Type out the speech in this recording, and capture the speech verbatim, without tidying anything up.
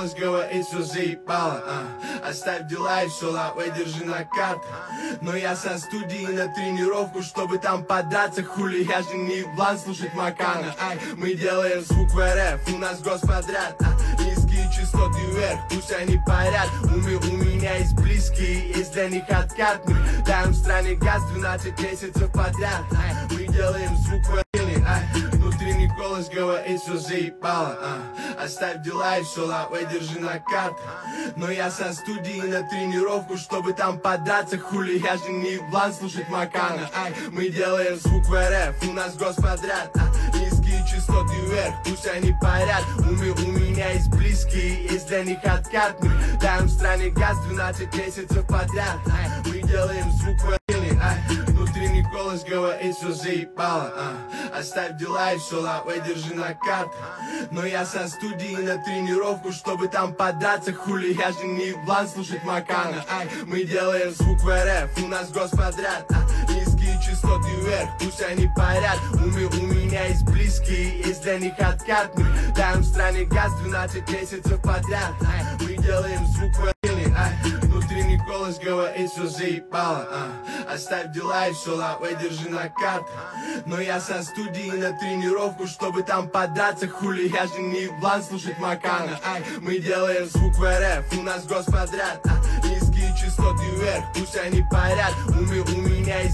голос говорит, все заебало, а. Оставь дела и все, лавай, держи на картах. Но я со студии на тренировку, чтобы там подраться. Хули, я же не еблан слушать Макана. Ай, мы делаем звук в эр эф, у нас господряд, а. Низкие частоты вверх, пусть они парят. У, ми, у меня есть близкие, есть для них откат. Мы даем в стране газ двенадцать месяцев подряд. Ай, мы делаем звук в эр эф, ай. Внутренний голос говорит, все заебало, а. Оставь дела и все, лавай, держи на картах. Но я со студии на тренировку, чтобы там подраться. Хули, я же не еблан слушать Макана. Ай, мы делаем звук в эр эф, у нас господряд, а. Низкие частоты вверх, пусть они парят. У, ми, у меня есть близкие, есть для них откат. Мы даем в стране газ двенадцать месяцев подряд. Ай, мы делаем звук в эр эф, ай. Внутренний голос говорит, все заебало, а. Оставь дела и все, лавай, держи на картах. Но я со студии на тренировку, чтобы там подраться. Хули, я же не еблан слушать Макана. Ай, мы делаем звук в эр эф, у нас господряд, а. Низкие частоты вверх, пусть они парят. У, ми, у меня есть близкие, есть для них откат. Мы даем в стране газ двенадцать месяцев подряд. Ай, мы делаем звук в эр эф, ай. Внутренний голос говорит, все заебало, а. Оставь дела и все, лавай, держи на картах. Но я со студии на тренировку, чтобы там подраться. Хули, я же не еблан слушать Макана. Ай, мы делаем звук в эр эф, у нас господряд, а. Низкие частоты вверх, пусть они парят. У, ми, у меня есть